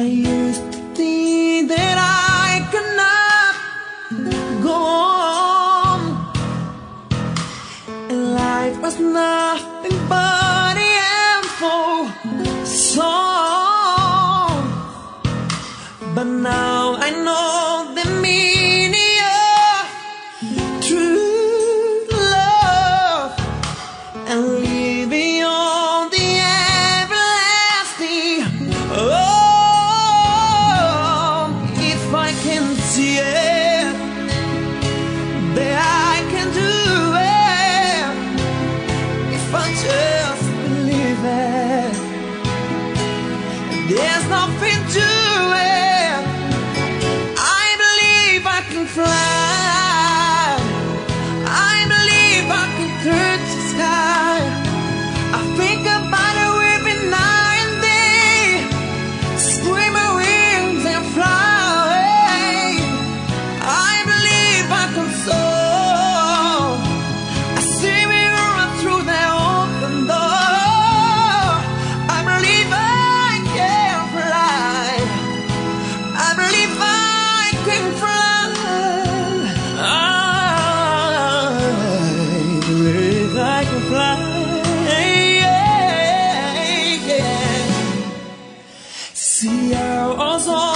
used to think that I could not go on, and life was nothing but a handful song. But now I know the meaning of true love and living on the everlasting. Oh, if I can see it, then I can do it. If I just believe it, there's nothing to it. I believe I can fly. I believe I can touch the sky. I think about it every night and day. Spread my wings and fly away. I believe I can soar. I see me run through that open door. I believe I can fly. I believe I can fly. I believe I can fly. Yeah, yeah. See, I was on